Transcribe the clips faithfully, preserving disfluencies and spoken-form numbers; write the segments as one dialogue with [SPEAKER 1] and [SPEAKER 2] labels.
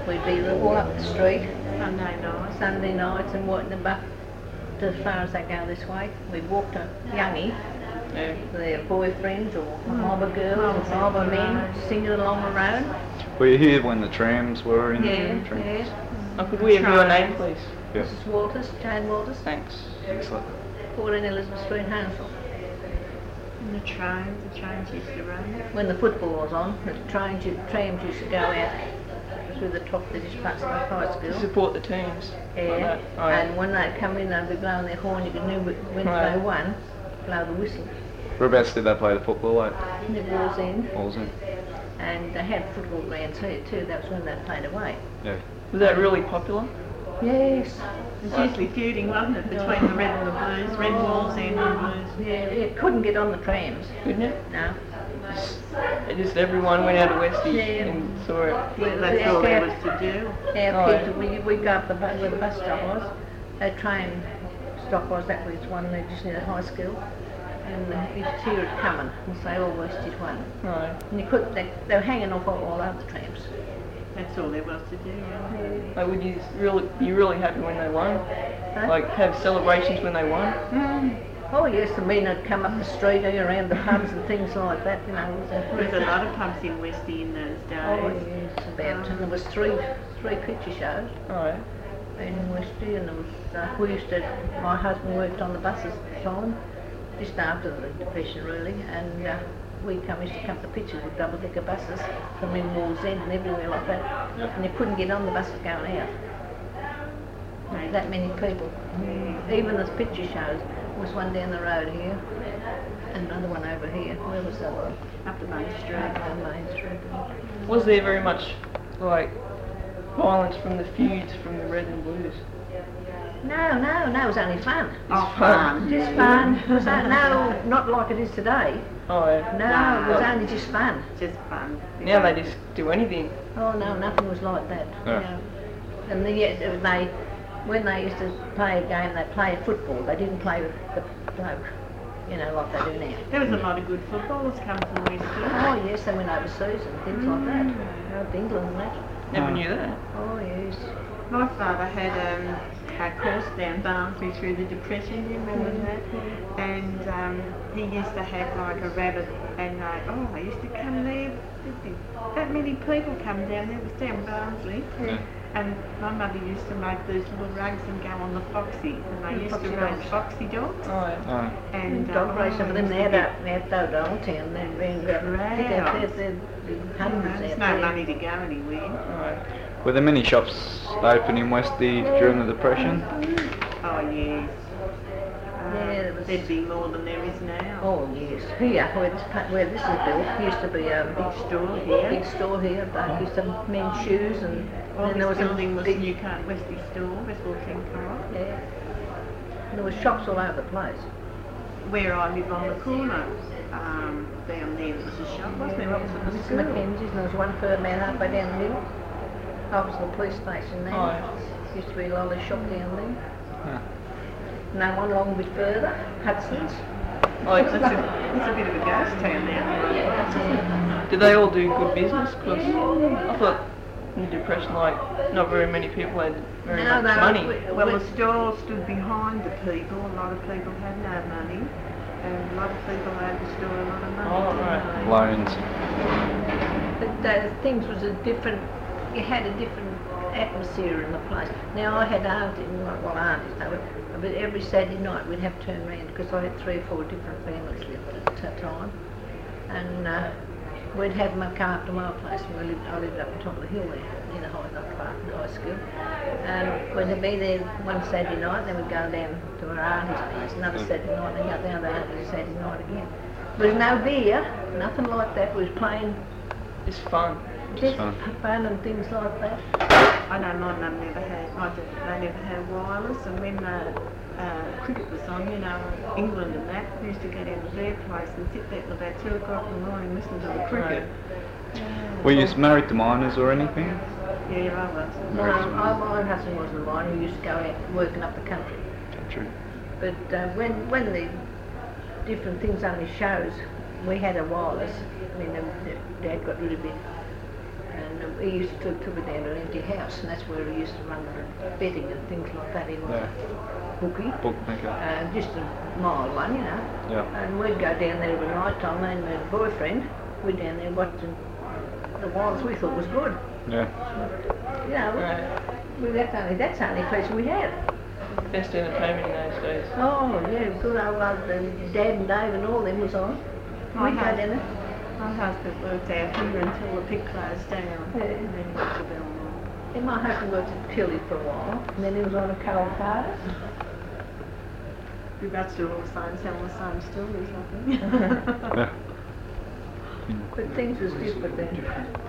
[SPEAKER 1] We'd be all up the street
[SPEAKER 2] Sunday night.
[SPEAKER 1] Sunday nights and walking the back to as far as they go this way. We'd walk to Youngie,
[SPEAKER 3] Yeah.
[SPEAKER 1] their boyfriends or a mob of girls or mob of men singing along the road.
[SPEAKER 4] Were you here when the trams were in
[SPEAKER 1] Yeah,
[SPEAKER 4] the trams?
[SPEAKER 1] yeah.
[SPEAKER 3] Oh, could we have your name, please?
[SPEAKER 4] Yeah.
[SPEAKER 1] Missus Walters, Jane Walters,
[SPEAKER 3] Thanks.
[SPEAKER 4] Excellent.
[SPEAKER 1] fourteen Elizabeth Street, Hansel.
[SPEAKER 2] And the trains, the trains used to run.
[SPEAKER 1] When the football was on, the trains, trams used to go out through the top of the parts of the high
[SPEAKER 3] To
[SPEAKER 1] school.
[SPEAKER 3] support the teams. Like
[SPEAKER 1] Yeah,
[SPEAKER 3] that. Oh, yeah.
[SPEAKER 1] and when they'd come in, they'd be blowing their horn. You could know when
[SPEAKER 3] Right.
[SPEAKER 1] they won, blow the whistle.
[SPEAKER 4] Whereabouts did they play the football at?
[SPEAKER 1] And the walls in,
[SPEAKER 4] Walsend.
[SPEAKER 1] and they had football grounds here too. That was when they played away.
[SPEAKER 4] Yeah.
[SPEAKER 3] Was that really popular?
[SPEAKER 1] Yes.
[SPEAKER 2] It was usually feuding, wasn't it, between the red and the blues, red walls and the blues.
[SPEAKER 1] Yeah, you couldn't get on the trams.
[SPEAKER 3] Couldn't it?
[SPEAKER 1] No.
[SPEAKER 3] It just everyone went out to Westie
[SPEAKER 1] Yeah.
[SPEAKER 3] and saw it.
[SPEAKER 1] We-
[SPEAKER 2] That's
[SPEAKER 1] we-
[SPEAKER 2] all there
[SPEAKER 1] our-
[SPEAKER 2] was to do.
[SPEAKER 1] Our
[SPEAKER 3] Oh,
[SPEAKER 1] kids,
[SPEAKER 3] yeah.
[SPEAKER 1] we, we'd go up the bus, where the bus stop was. A train stop was, that was one there just near the high school. And uh, you'd hear it coming and say, oh, West did one.
[SPEAKER 3] Right.
[SPEAKER 1] And you could, they, they were hanging off all, all over the trams.
[SPEAKER 2] That's all there was to do. Yeah.
[SPEAKER 3] Like, would you really be really happy when they won?
[SPEAKER 1] Huh?
[SPEAKER 3] Like, have celebrations when they won?
[SPEAKER 1] Mm. Oh yes, the men would come up the street around the pubs and things like that, you know. It was
[SPEAKER 2] There was a
[SPEAKER 1] a,
[SPEAKER 2] lot of pubs in Westie in those
[SPEAKER 1] oh
[SPEAKER 2] days.
[SPEAKER 1] yes, about, and there was three, three picture shows
[SPEAKER 3] Right.
[SPEAKER 1] in Westie, and there was, uh, we used to, my husband worked on the buses at the time, just after the Depression really, and uh, we come, used to come to pictures with double-decker buses from in Walls End and everywhere like that, and you couldn't get on the buses going out. Not that many people. Even the picture shows, there was one down the road here, and another one over here. Where was that one?
[SPEAKER 2] Up the main street.
[SPEAKER 1] On Main Street.
[SPEAKER 3] Was there very much, like, violence from the feuds from the red and blues?
[SPEAKER 1] No, no, no, it was only fun.
[SPEAKER 2] Oh, fun.
[SPEAKER 1] Just fun. It was, uh, no, not like it is today.
[SPEAKER 3] Oh, yeah.
[SPEAKER 1] No, it was only just fun.
[SPEAKER 2] Just fun.
[SPEAKER 3] Now they just do anything.
[SPEAKER 1] Oh no, nothing was like that.
[SPEAKER 4] Yeah.
[SPEAKER 1] No. And the, yeah, they, when they used to play a game, they played football. They didn't play with the bloke, you know, like they do now.
[SPEAKER 2] There was a lot of good footballers come from Westie.
[SPEAKER 1] Oh yes, they went overseas and things like that. Out to England and that.
[SPEAKER 3] Never
[SPEAKER 4] Oh.
[SPEAKER 3] knew that.
[SPEAKER 1] Oh yes.
[SPEAKER 2] My father had um, a course down Barnsley through the Depression, you remember that? And um, he used to have like a rabbit, and like, oh, I used to come there, there'd be that many people come down there, it was down Barnsley.
[SPEAKER 4] Yeah.
[SPEAKER 2] And my mother used to make these little rugs and go on the foxy, and they used
[SPEAKER 1] Foxy
[SPEAKER 2] to race
[SPEAKER 1] dogs.
[SPEAKER 2] foxy dogs.
[SPEAKER 3] Oh, yeah.
[SPEAKER 4] Oh.
[SPEAKER 2] And
[SPEAKER 1] Dog
[SPEAKER 2] um,
[SPEAKER 1] racing for them, they had out, they had those old town, they ran around,
[SPEAKER 2] Right.
[SPEAKER 1] there's, there's hundreds
[SPEAKER 2] there's
[SPEAKER 1] out
[SPEAKER 2] no
[SPEAKER 1] there.
[SPEAKER 2] money to go anywhere.
[SPEAKER 3] Alright.
[SPEAKER 4] Were there many shops open in Westie during the Depression?
[SPEAKER 2] Oh yes. Uh,
[SPEAKER 1] Yeah, there was-
[SPEAKER 2] there'd be more than there is now.
[SPEAKER 1] Oh yes, here, where this, pa- where this is built, used to be a
[SPEAKER 2] Big
[SPEAKER 1] big,
[SPEAKER 2] store here.
[SPEAKER 1] big store here, but used to have men's shoes and
[SPEAKER 2] Well,
[SPEAKER 1] then there was
[SPEAKER 2] this
[SPEAKER 1] a
[SPEAKER 2] building was
[SPEAKER 1] big,
[SPEAKER 2] Newcastle Westie store, Westwall King Co-op.
[SPEAKER 1] yeah. And there was shops all over the place.
[SPEAKER 2] Where I live on the corner, um, down there was a shop, wasn't there? Opposite the
[SPEAKER 1] Mister
[SPEAKER 2] school.
[SPEAKER 1] Mackenzie's, and there was one further man halfway down the middle, opposite the police station there.
[SPEAKER 3] Oh, yeah.
[SPEAKER 1] Used to be a lolly shop down there.
[SPEAKER 4] Yeah.
[SPEAKER 1] No one long bit further, Hudson's.
[SPEAKER 3] Oh,
[SPEAKER 2] It's
[SPEAKER 3] it's,
[SPEAKER 2] a, it's a bit of a ghost town now.
[SPEAKER 1] Yeah.
[SPEAKER 3] did they all do good business? Because I thought in the Depression, like, not very many people had very
[SPEAKER 1] No,
[SPEAKER 3] much
[SPEAKER 1] no,
[SPEAKER 3] money.
[SPEAKER 1] we-
[SPEAKER 2] Well, the store stood behind the people. A lot of people had no money, and a lot of people had the store a lot of money.
[SPEAKER 3] Oh,
[SPEAKER 2] didn't
[SPEAKER 3] right.
[SPEAKER 2] they?
[SPEAKER 4] Loans.
[SPEAKER 1] But the things was a different, you had a different atmosphere in the place. Now I had aunties, well aunties, they were, but every Saturday night we'd have turn round because I had three or four different families lived at that time. And uh, we'd have them come up to my place and we lived, I lived up on top of the hill there, near the high, not far from the high school. And we'd be there one Saturday night, then we'd go down to our auntie's place, another Saturday night, then go down to our auntie's Saturday night again. There was no beer, nothing like that, we was playing
[SPEAKER 3] It's fun.
[SPEAKER 1] just
[SPEAKER 4] fun.
[SPEAKER 1] fun and things like that.
[SPEAKER 2] I know my mum never had, my dad, they never had wireless, and when the uh, cricket was on, you know, England and that, we used to go down to their place and sit there till about two o'clock in the morning listening to the cricket.
[SPEAKER 4] Were you married to miners or anything?
[SPEAKER 2] Yeah, I was.
[SPEAKER 1] No, I, my husband wasn't a miner, we used to go out working up the country.
[SPEAKER 4] True.
[SPEAKER 1] But uh, when when the different things on the shows, we had a wireless. I mean, the- the- Dad got rid of it, and And he used to took it down to an empty house, and that's where he used to run the betting and things like that. He was
[SPEAKER 4] Yeah.
[SPEAKER 1] a bookie,
[SPEAKER 4] Bookmaker.
[SPEAKER 1] uh, just a mild one, you know.
[SPEAKER 4] Yeah.
[SPEAKER 1] And we'd go down there every night time, and my boyfriend, we'd down there watching the wilds we thought was good.
[SPEAKER 4] Yeah.
[SPEAKER 1] You know,
[SPEAKER 3] Right.
[SPEAKER 1] we, that's only that's the only pleasure we had.
[SPEAKER 3] Best entertainment in those days.
[SPEAKER 1] Oh yeah, good old uh, Dad and Dave and all them was on.
[SPEAKER 2] My
[SPEAKER 1] We'd go
[SPEAKER 2] hus-
[SPEAKER 1] down there.
[SPEAKER 2] My husband worked out here until the pit closed down,
[SPEAKER 1] Yeah.
[SPEAKER 2] and then he went to Belmont.
[SPEAKER 1] And my husband worked at Tilly for a while, and then he was on a coal cart.
[SPEAKER 2] We both still all the same, telling the same stories, I think.
[SPEAKER 4] Yeah.
[SPEAKER 1] But things was different then.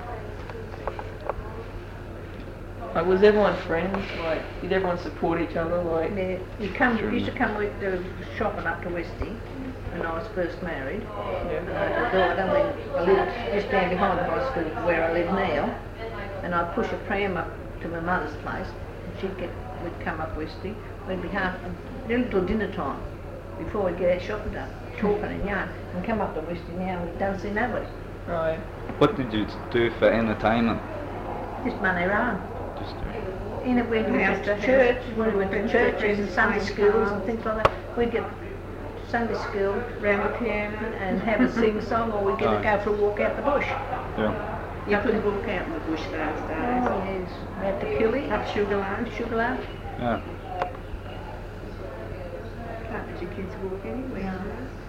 [SPEAKER 3] Like, was everyone friends? Like, did everyone support each other? Like,
[SPEAKER 1] Yeah, he come, he used to come with the shopping up to Westy when I was first married.
[SPEAKER 3] yeah.
[SPEAKER 1] Uh, though I don't live, I lived just down behind the hospital where I live now, and I'd push a pram up to my mother's place, and she'd get, we'd come up Westy. We'd be half, a little till dinner time, before we'd get our shopping done, talking and yarn, and come up to Westy now, we don't see nobody.
[SPEAKER 3] Right.
[SPEAKER 4] What did you do for entertainment?
[SPEAKER 1] Just money around.
[SPEAKER 4] Just
[SPEAKER 1] In it, when we went to
[SPEAKER 2] House to
[SPEAKER 1] church,
[SPEAKER 2] house.
[SPEAKER 1] when we went to churches and Sunday schools and things like that, we'd get Sunday school
[SPEAKER 2] Round the piano.
[SPEAKER 1] and have a sing song, or we'd get to
[SPEAKER 4] Oh.
[SPEAKER 1] go for a walk out the bush.
[SPEAKER 4] yeah.
[SPEAKER 2] You couldn't walk out in the bush those days.
[SPEAKER 1] Oh, yes, at the Killy,
[SPEAKER 2] Up Sugarloaf.
[SPEAKER 1] Sugarloaf.
[SPEAKER 4] Yeah.
[SPEAKER 2] Can't let your kids walk anywhere.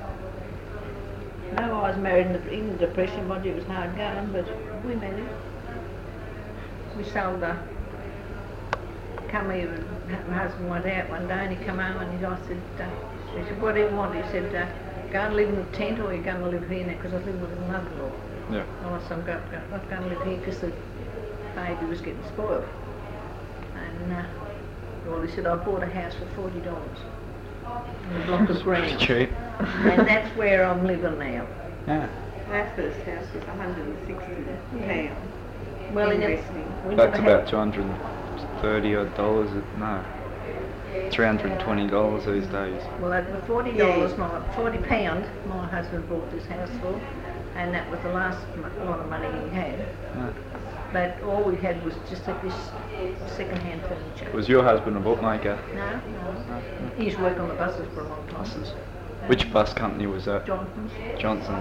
[SPEAKER 1] No, I was married in the, in the Depression, mind you, it was hard going, but we managed. We sold a, come here, and my husband went out one day and he come home and he, I said, uh, he said, what do you want? He said, uh, go and live in a tent or you're going to live here now, because I was living with a mother-in-law.
[SPEAKER 4] Yeah.
[SPEAKER 1] And I said, I'm go- go- not going to live here because the baby was getting spoiled. And, uh, well, he said, I bought a house for forty dollars. In a block of
[SPEAKER 4] Pretty
[SPEAKER 1] ground.
[SPEAKER 4] cheap.
[SPEAKER 1] And that's where I'm living now.
[SPEAKER 4] Yeah.
[SPEAKER 2] Our first house was one hundred and sixty pounds.
[SPEAKER 1] Well, in
[SPEAKER 2] Investing.
[SPEAKER 1] we
[SPEAKER 4] That's
[SPEAKER 1] never had-
[SPEAKER 4] about two hundred thirty odd dollars. No. three hundred twenty dollars these days.
[SPEAKER 1] Well, at the forty dollars, my forty pound, my husband bought this house for, and that was the last mo- lot of money he had.
[SPEAKER 4] Yeah.
[SPEAKER 1] But all we had was just like this second-hand furniture.
[SPEAKER 4] Was your husband a bookmaker?
[SPEAKER 1] No, no. He used to work on the buses for a long time.
[SPEAKER 4] Buses. Which bus company was that?
[SPEAKER 1] Johnson's.
[SPEAKER 4] Johnson's.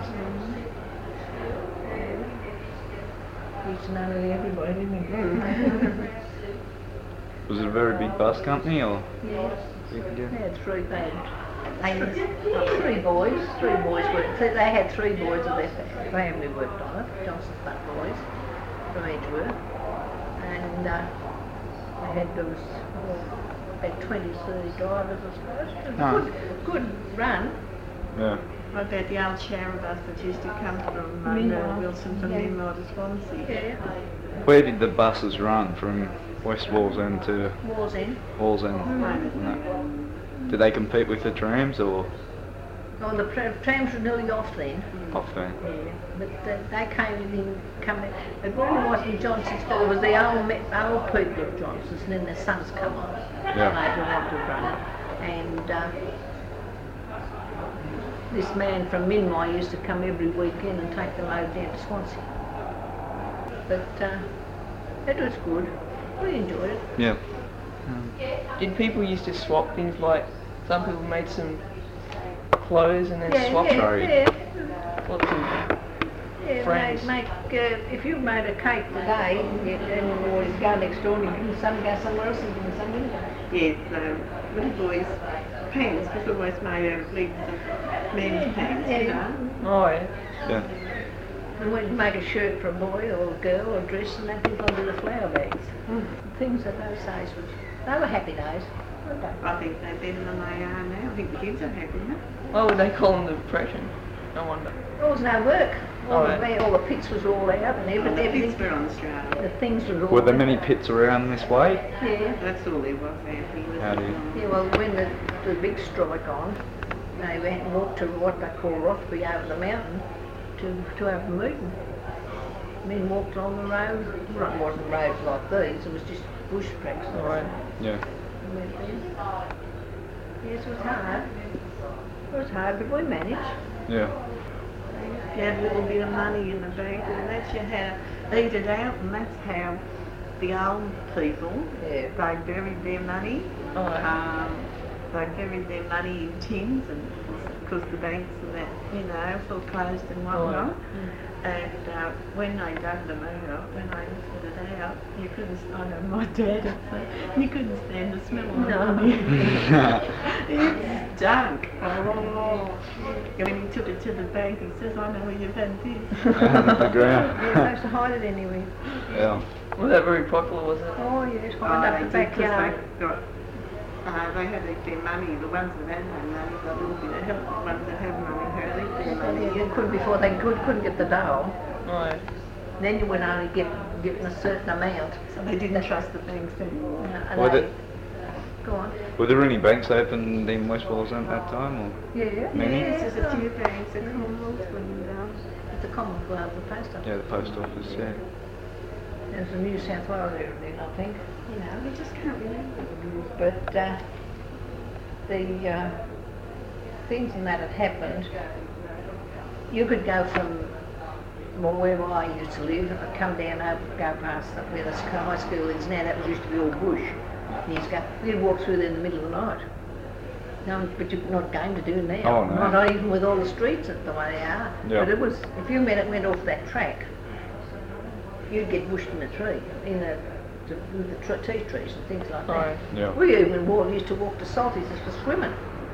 [SPEAKER 1] He used to know nearly everybody, didn't he?
[SPEAKER 2] Mm.
[SPEAKER 4] Was it a very big bus company or?
[SPEAKER 1] Yes.
[SPEAKER 4] Big,
[SPEAKER 1] They
[SPEAKER 4] yeah.
[SPEAKER 1] had three, they had, they had three boys, three boys worked, they they had three boys of their fa- family worked on it, Johnson's Butt boys, from Edgeworth. And, uh, they had those, uh, about twenty, thirty drivers, I suppose. It was a
[SPEAKER 4] Oh.
[SPEAKER 1] Good, good run.
[SPEAKER 4] Yeah.
[SPEAKER 2] What about the old shower bus that used to come from uh,
[SPEAKER 1] Minmore.
[SPEAKER 2] Wilson from
[SPEAKER 1] Yeah.
[SPEAKER 2] Minmore to Swansea?
[SPEAKER 1] Yeah.
[SPEAKER 4] Where did the buses run from West Wallsend to
[SPEAKER 1] Wars End.
[SPEAKER 4] Wallsend?
[SPEAKER 2] Mm.
[SPEAKER 4] No. Did they compete with the trams or
[SPEAKER 1] Oh, the tra- trams were nearly off then.
[SPEAKER 4] off then?
[SPEAKER 1] Yeah, but they, they came in, come in, it really wasn't Johnson's fault, it was the old, me- old people of Johnson's, and then their sons come on.
[SPEAKER 4] Yeah.
[SPEAKER 1] Later on to run it. And, uh, this man from Minmore used to come every weekend and take the load down to Swansea. But, uh, it was good, we enjoyed it.
[SPEAKER 4] Yeah.
[SPEAKER 3] Did people used to swap things, like some people made some clothes and then
[SPEAKER 1] Yeah,
[SPEAKER 3] swap
[SPEAKER 1] yeah,
[SPEAKER 4] Sorry.
[SPEAKER 1] yeah.
[SPEAKER 3] lots of
[SPEAKER 1] Yeah,
[SPEAKER 3] friends.
[SPEAKER 1] make, make, uh, if you made a cake today, you, and you always go next door and you give them some, go somewhere else and give them some, didn't you?
[SPEAKER 2] Yes, um, little boys' pants was always made out of legs of men's pants, you
[SPEAKER 1] Yeah.
[SPEAKER 2] know.
[SPEAKER 3] Oh yeah.
[SPEAKER 4] Yeah.
[SPEAKER 1] And we'd make a shirt for a boy or a girl or a dress and they'd put under the flower bags. Things at those days was, they were happy days, weren't they?
[SPEAKER 2] I think they're better than they are now. I think the kids are happy now.
[SPEAKER 3] Why would they call them the Depression? No wonder.
[SPEAKER 1] There was no work. All,
[SPEAKER 3] Oh,
[SPEAKER 1] the,
[SPEAKER 3] yeah.
[SPEAKER 1] all the pits was all out and everything,
[SPEAKER 2] The
[SPEAKER 1] everything,
[SPEAKER 2] kids were on Australia.
[SPEAKER 1] the things was all
[SPEAKER 4] Were there
[SPEAKER 1] out.
[SPEAKER 4] many pits around this way?
[SPEAKER 1] Yeah.
[SPEAKER 2] That's all there was out here.
[SPEAKER 4] How do you-
[SPEAKER 1] Yeah, well, when the, the big strike on, they went and walked to what they call Rothby over the mountain to, to have a meeting. Men walked along the road, well, it wasn't roads like these, it was just bush tracks. and
[SPEAKER 3] Right.
[SPEAKER 4] Yeah.
[SPEAKER 1] we went there. Yes, it was hard. It was hard, but we managed.
[SPEAKER 4] Yeah.
[SPEAKER 2] You had a little bit of money in the bank, and that you had eat it out, and that's how the old people,
[SPEAKER 1] Yeah.
[SPEAKER 2] they buried their money.
[SPEAKER 3] Oh,
[SPEAKER 2] Um, they buried their money in tins, and because the banks and that, you know, foreclosed and whatnot. And uh, when they dug them out, when they lifted it out, you couldn't. I know my dad would say, you couldn't stand the smell of the
[SPEAKER 1] No.
[SPEAKER 2] money. It stunk. Oh. And when he took it to the bank, he says, I know where you've had this.
[SPEAKER 4] Out of the ground.
[SPEAKER 1] Yeah, they used to hide it anywhere.
[SPEAKER 4] Yeah.
[SPEAKER 3] Was that very popular, was it?
[SPEAKER 1] Oh yes,
[SPEAKER 2] Oh,
[SPEAKER 1] hide up
[SPEAKER 2] they
[SPEAKER 1] the
[SPEAKER 2] did, 'cause
[SPEAKER 1] backyard.
[SPEAKER 2] they got, uh, they had their money, the ones that had no money got a little bit of help, the ones that had money had their money.
[SPEAKER 1] Yeah, they couldn't before they could, couldn't get the dough.
[SPEAKER 3] Oh,
[SPEAKER 1] Then you would only get given a certain amount.
[SPEAKER 2] So they didn't trust the banks anymore.
[SPEAKER 1] Uh,
[SPEAKER 4] Well,
[SPEAKER 1] they-
[SPEAKER 4] the-
[SPEAKER 1] Go on.
[SPEAKER 4] Were there any banks opened in West Wallsend at that time? Or?
[SPEAKER 1] Yeah.
[SPEAKER 4] Many?
[SPEAKER 2] Yes, there's a few banks, a Commonwealth and um,
[SPEAKER 1] It's a Commonwealth, the post office.
[SPEAKER 4] Yeah, the post office, yeah.
[SPEAKER 1] There's a New South Wales area then, I think.
[SPEAKER 2] you know, we just can't remember.
[SPEAKER 1] But uh, the uh, things and that had happened. You could go from well, where I used to live, I'd come down over, go past the- where the sk- high school is now. That was used to be all bush. Years ago, you'd walk through there in the middle of the night. No, but you're not going to do now.
[SPEAKER 4] Oh, no.
[SPEAKER 1] Not even with all the streets the way they are.
[SPEAKER 4] Yeah.
[SPEAKER 1] But it was, if you went, went off that track, you'd get bushed in a tree, in the, the, with the tr- tea trees and things like that.
[SPEAKER 3] Right.
[SPEAKER 4] Yeah.
[SPEAKER 1] We even walked, used to walk to Salties just for swimming.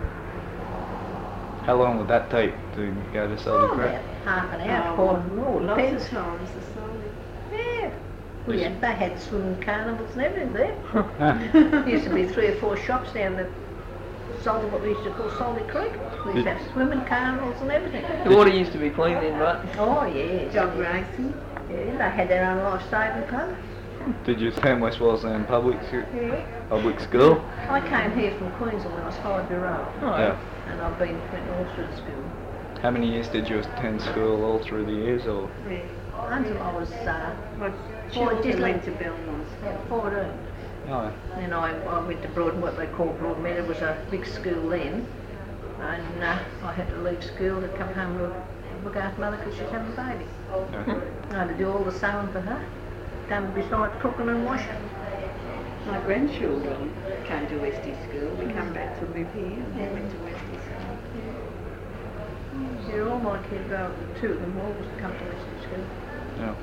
[SPEAKER 4] How long would that take to go to Salty
[SPEAKER 1] Oh,
[SPEAKER 4] Creek?
[SPEAKER 1] about half an hour,
[SPEAKER 2] Oh,
[SPEAKER 1] quarter, no,
[SPEAKER 2] Lots
[SPEAKER 1] depends.
[SPEAKER 2] of times the solid.
[SPEAKER 1] Yeah. We had, they had swimming carnivals and everything there.
[SPEAKER 4] Huh.
[SPEAKER 1] There used to be three or four shops down the Salty, what we used to call Salty Creek. We used to have swimming carnivals and everything.
[SPEAKER 3] The water used to be clean then, but
[SPEAKER 1] Oh, yes.
[SPEAKER 2] Dog racing.
[SPEAKER 1] Yeah, they had their own life-saving club.
[SPEAKER 4] Did you attend West Wallsend public, s-
[SPEAKER 1] Yeah.
[SPEAKER 4] public school?
[SPEAKER 1] I came here from Queensland when I was five year old,
[SPEAKER 3] oh,
[SPEAKER 4] Yeah.
[SPEAKER 1] and I've been went all through the school
[SPEAKER 4] How many years did you attend school all through the years, or?
[SPEAKER 2] Yeah.
[SPEAKER 1] until I was uh,
[SPEAKER 2] My
[SPEAKER 1] Well,
[SPEAKER 2] children
[SPEAKER 1] just
[SPEAKER 2] went
[SPEAKER 1] like-
[SPEAKER 2] to Belmont.
[SPEAKER 1] yeah, fourteen.
[SPEAKER 4] Oh,
[SPEAKER 1] Then I, I went to Broad, what they call Broadmeadow. It was a big school then, and uh, I had to leave school to come home to look after mother because she's having a baby.
[SPEAKER 4] yeah.
[SPEAKER 1] I had to do all the sewing for her, done besides cooking and washing.
[SPEAKER 2] My grandchildren came to Westie School. We come back to live here and they went to Westie School.
[SPEAKER 1] Yeah, all my kids, uh, two of them all was come to Western School.
[SPEAKER 4] Yeah.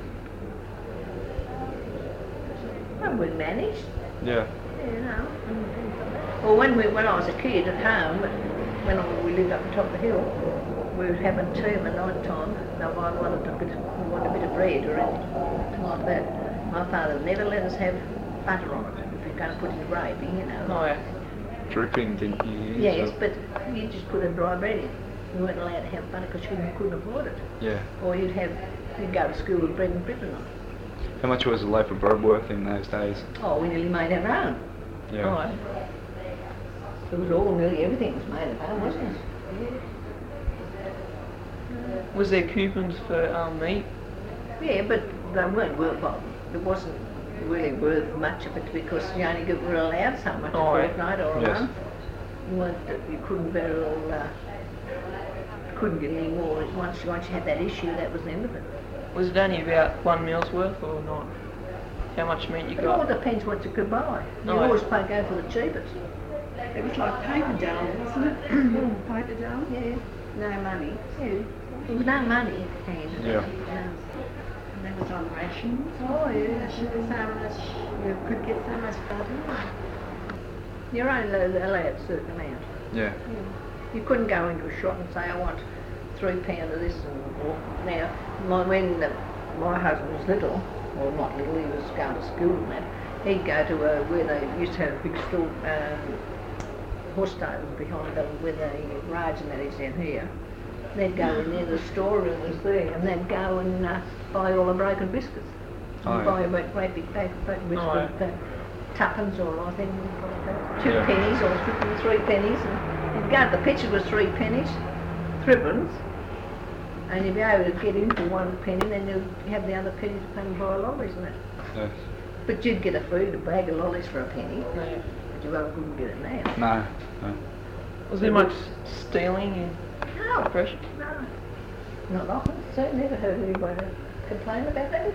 [SPEAKER 1] Well, we managed,
[SPEAKER 4] Yeah.
[SPEAKER 1] you know. Well, when we, when I was a kid at home, when I, we lived up on top of the hill, we would have a term at night time. Now, I wanted a bit, we wanted a bit of bread or anything like that. My father would never let us have butter on it if you're going to put in gravy, you know.
[SPEAKER 3] oh yeah.
[SPEAKER 4] Dripping, didn't you use?
[SPEAKER 1] Yes,
[SPEAKER 4] or-
[SPEAKER 1] but you just put a dry bread in. You weren't allowed to have butter because you couldn't afford it.
[SPEAKER 4] Yeah.
[SPEAKER 1] Or you'd have, you'd go to school with bread and dripping on it.
[SPEAKER 4] How much was a loaf of bread worth in those days?
[SPEAKER 1] Oh, we nearly made our own.
[SPEAKER 4] Yeah.
[SPEAKER 3] Oh, yeah.
[SPEAKER 1] It was all, nearly everything was made at home, wasn't it?
[SPEAKER 3] Was there coupons for um, meat?
[SPEAKER 1] Yeah, but they weren't worth, well, it wasn't really worth much of it because you only got, were allowed so much
[SPEAKER 3] Oh,
[SPEAKER 1] a
[SPEAKER 3] yeah.
[SPEAKER 1] fortnight or a
[SPEAKER 4] Yes.
[SPEAKER 1] month. You weren't, you couldn't very well, uh, couldn't get any more. Once, once you had that issue, that was the end of it.
[SPEAKER 3] Was it only about one meal's worth or not? How much meat you
[SPEAKER 1] It all
[SPEAKER 3] got?
[SPEAKER 1] depends what you could buy. You
[SPEAKER 3] Oh, yeah.
[SPEAKER 1] always pay go for the cheapest.
[SPEAKER 2] It was like paper dough, wasn't it? Paper dough?
[SPEAKER 1] Yeah,
[SPEAKER 2] No money.
[SPEAKER 1] yeah. There was no money in hand.
[SPEAKER 4] Yeah.
[SPEAKER 1] No.
[SPEAKER 2] And that was on rations.
[SPEAKER 1] Oh, yeah.
[SPEAKER 2] So much, you could get so much butter.
[SPEAKER 1] You're only allowed a certain amount.
[SPEAKER 4] Yeah.
[SPEAKER 1] You couldn't go into a shop and say, I want three pound of this and or, now, my, when the, my husband was little, or not little, he was going to school and that, he'd go to uh, where they used to have a big store, um, horse stables behind them, where the rides and that is down here. They'd go in there, the storeroom was there, and they'd go and uh, buy all the broken biscuits.
[SPEAKER 4] Oh,
[SPEAKER 1] And
[SPEAKER 4] yeah.
[SPEAKER 1] buy a great, great big bag of broken biscuits,
[SPEAKER 3] Oh, yeah.
[SPEAKER 1] uh, tuppence or I think, two
[SPEAKER 4] Yeah.
[SPEAKER 1] pennies or th- three pennies. And you'd go to the picture was three pennies, threepence, and you'd be able to get into one penny, then you'd have the other penny to pay and buy lollies and that.
[SPEAKER 4] Yes.
[SPEAKER 1] But you'd get a food, a bag of lollies for a penny,
[SPEAKER 3] Yeah.
[SPEAKER 1] but you well couldn't get it now.
[SPEAKER 4] No. No.
[SPEAKER 3] Was there much stealing in
[SPEAKER 1] No,
[SPEAKER 3] Depression?
[SPEAKER 1] no, not often. So never heard anybody complain about that either.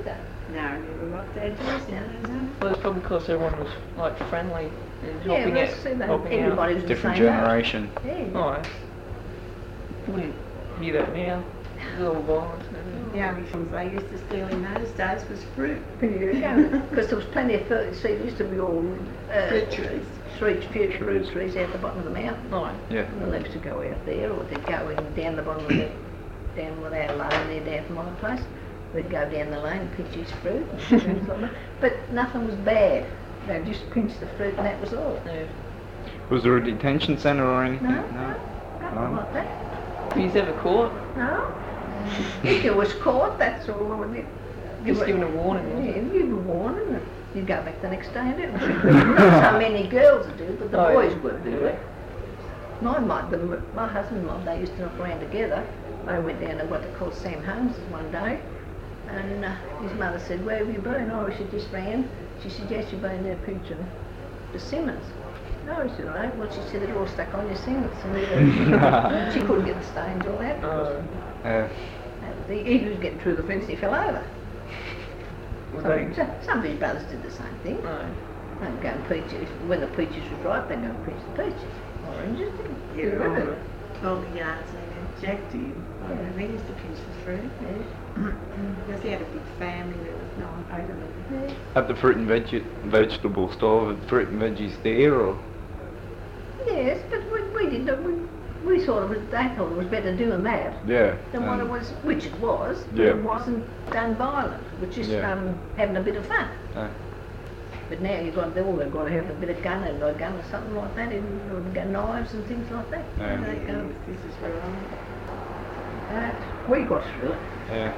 [SPEAKER 2] No, never locked their doors down, no.
[SPEAKER 3] Well, it's probably because everyone was like friendly and
[SPEAKER 1] Yeah,
[SPEAKER 3] helping
[SPEAKER 1] well,
[SPEAKER 3] out,
[SPEAKER 1] see, they-
[SPEAKER 3] helping
[SPEAKER 1] everybody
[SPEAKER 3] out.
[SPEAKER 1] was the
[SPEAKER 4] Different
[SPEAKER 1] same age.
[SPEAKER 4] generation.
[SPEAKER 1] Yeah.
[SPEAKER 3] Oh, wouldn't hear that now. A little violent. and everything.
[SPEAKER 2] The only things they used to steal in those days was fruit.
[SPEAKER 1] Because there was plenty of fruit. See, there used to be all uh,
[SPEAKER 2] Fruit trees.
[SPEAKER 1] Fruit, fruit, fruit trees out the bottom of the mountain.
[SPEAKER 3] Oh,
[SPEAKER 4] Yeah.
[SPEAKER 1] And they used to go out there, or they'd go in down the bottom of the, down with our lane there down from my place. We'd go down the lane and pinch his fruit and things like that. But nothing was bad. They just pinched the fruit and that was all.
[SPEAKER 3] yeah.
[SPEAKER 4] Was there a detention centre or anything?
[SPEAKER 1] No, no, nothing
[SPEAKER 4] No?
[SPEAKER 1] like that.
[SPEAKER 3] Were you ever caught?
[SPEAKER 1] No. If you was caught, that's all. I mean, you
[SPEAKER 3] Just
[SPEAKER 1] were-
[SPEAKER 3] given a warning, wasn't
[SPEAKER 1] Yeah,
[SPEAKER 3] it?
[SPEAKER 1] you were warned and you'd go back the next day and do it. Not so many girls would do it, but the
[SPEAKER 3] Oh,
[SPEAKER 1] boys
[SPEAKER 3] yeah.
[SPEAKER 1] would do it. My, my, the, my husband and mum, they used to knock around together. They went down to what they called Sam Holmes one day, and uh, his mother said, "Where have you been?" "Oh, she just ran." She said, "Yes, you've been there pinching the Simmons." "No," he said, "Right." "Well," she said, "it all stuck on your singlet." And she couldn't get the stains all that.
[SPEAKER 3] Oh.
[SPEAKER 4] Yeah.
[SPEAKER 1] He, he was getting through the fence, he fell over.
[SPEAKER 3] Was
[SPEAKER 1] Some,
[SPEAKER 3] they-
[SPEAKER 1] some, some of his brothers did the same thing.
[SPEAKER 3] No.
[SPEAKER 1] They'd go and peach it. When the peaches was ripe, they'd go and peach the peaches. Oranges,
[SPEAKER 2] Yeah,
[SPEAKER 1] yeah,
[SPEAKER 2] all
[SPEAKER 1] yeah.
[SPEAKER 2] the, all the yards and Jack did. Yeah, they used to pinch the fruit. Because he had a big family, there was no one paid them.
[SPEAKER 4] At the fruit and veg- vegetable store, the fruit and veggies there, or?
[SPEAKER 1] Yes, but we, we didn't. We, we sort of, they thought it was better doing that
[SPEAKER 4] Yeah.
[SPEAKER 1] than what it
[SPEAKER 4] and-
[SPEAKER 1] was, which it was, but
[SPEAKER 4] Yeah.
[SPEAKER 1] it wasn't done violent. It was just
[SPEAKER 4] Yeah.
[SPEAKER 1] um, having a bit of fun.
[SPEAKER 4] uh,
[SPEAKER 1] But now you've got, they've all got to have a bit of gun and a gun or something like that, and or got knives and things like that.
[SPEAKER 4] Yeah.
[SPEAKER 1] They go,
[SPEAKER 2] This is where I'm.
[SPEAKER 1] that. We got through it.
[SPEAKER 4] yeah.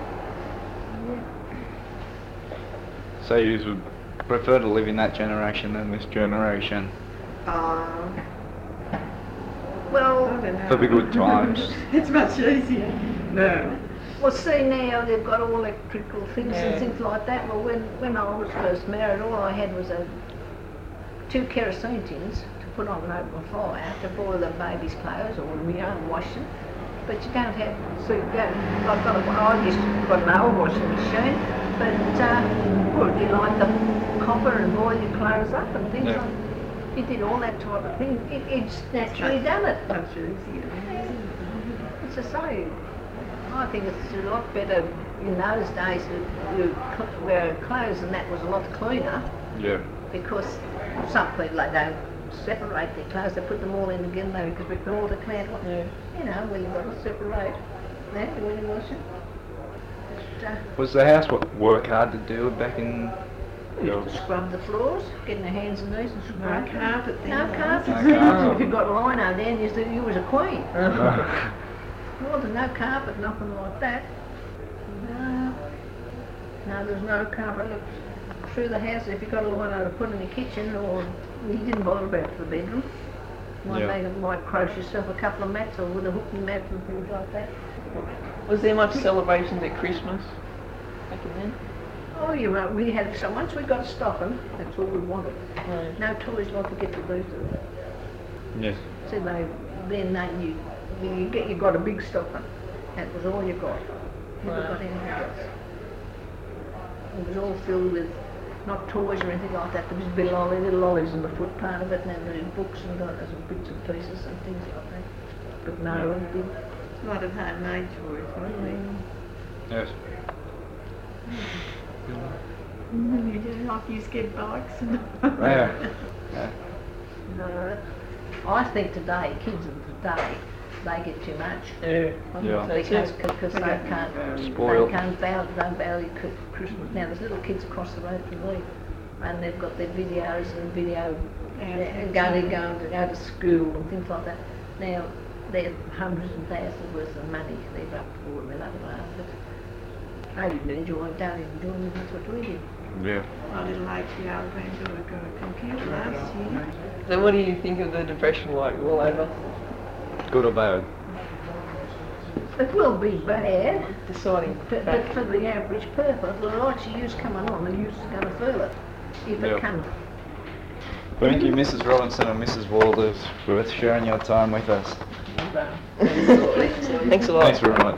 [SPEAKER 4] So you would prefer to live in that generation than this generation?
[SPEAKER 2] Oh, I
[SPEAKER 1] Well,
[SPEAKER 2] don't know.
[SPEAKER 4] For the good times.
[SPEAKER 2] It's much easier. No.
[SPEAKER 1] well, see now they've got all electrical things
[SPEAKER 3] Yeah.
[SPEAKER 1] and things like that. Well, when, when I was first married, all I had was a two kerosene tins to put on an open fire to boil the baby's clothes or my own washing. But you don't have, so you don't, I've got a, I just got an old washing machine, but, uh, well, you light the copper and boil your clothes up and things
[SPEAKER 4] Yeah.
[SPEAKER 1] like, you did all that type of thing. It, it's naturally done it.
[SPEAKER 2] Much easier.
[SPEAKER 1] It's the same. I think it's a lot better in those days that you cl- where clothes and that was a lot cleaner
[SPEAKER 4] Yeah.
[SPEAKER 1] because some people they don't separate their clothes, they put them all in again though because we can all declare,
[SPEAKER 3] Yeah.
[SPEAKER 1] you know, well you've got to separate that when you wash it. But, uh,
[SPEAKER 4] Was the house what work hard to do back in?
[SPEAKER 1] we used to scrub the floors, getting their hands and knees and
[SPEAKER 2] No
[SPEAKER 1] scrub them.
[SPEAKER 2] carpet then.
[SPEAKER 1] No
[SPEAKER 2] though.
[SPEAKER 1] carpet.
[SPEAKER 4] No carpet.
[SPEAKER 1] If you got lino then you, you was a queen.
[SPEAKER 4] Uh,
[SPEAKER 1] Well, there's no carpet, nothing like that. No, no, there's no carpet. Look, through the house, if you got a lino to put in the kitchen, or you didn't bother about the bedroom. Might
[SPEAKER 4] Yeah.
[SPEAKER 1] make it, might cross yourself a couple of mats, or with a hook and mat and things like that.
[SPEAKER 3] Was there much celebrations at Christmas back then?
[SPEAKER 1] Oh, you're right. We had so once we got stocking, that's all we wanted.
[SPEAKER 3] No.
[SPEAKER 1] No toys like to get the booster.
[SPEAKER 4] yes.
[SPEAKER 1] So they then they you you get you got a big stocking. That was all you got. Never
[SPEAKER 3] Right.
[SPEAKER 1] got anything else. It was all filled with not toys or anything like that. There was a bit of lolly, little lollies in the foot part of it, and then there was books and got some bits and pieces and things like that. But no, it did.
[SPEAKER 2] A lot of homemade toys, wasn't there?
[SPEAKER 4] Yes.
[SPEAKER 2] Mm, you didn't like you get bikes and
[SPEAKER 4] Yeah. Yeah.
[SPEAKER 1] No, I think today kids of today they get too much.
[SPEAKER 3] Yeah.
[SPEAKER 4] Yeah.
[SPEAKER 1] Because because they
[SPEAKER 2] Okay.
[SPEAKER 1] can't
[SPEAKER 4] Spoiled.
[SPEAKER 1] they can't value, don't value Chri- Christmas. Now there's little kids across the road from me, and they've got their videos and video and going going to go to school and things like that. Now they're hundreds and thousands worth of money they've up for and blah blah. But I didn't enjoy it, don't enjoy it. That's what we did.
[SPEAKER 4] Yeah.
[SPEAKER 2] My little eight-year-old granddaughter got a computer last year.
[SPEAKER 3] So what do you think of the Depression like all over?
[SPEAKER 4] Good or bad?
[SPEAKER 1] It will be bad,
[SPEAKER 3] Deciding
[SPEAKER 1] but,
[SPEAKER 3] back.
[SPEAKER 1] but for the average person, the lots of use coming on, the use is going to feel it if
[SPEAKER 4] Yeah.
[SPEAKER 1] it comes.
[SPEAKER 4] Thank you, Missus Robinson and Missus Walters, for sharing your time with us.
[SPEAKER 3] Thanks a lot.
[SPEAKER 4] Thanks very much.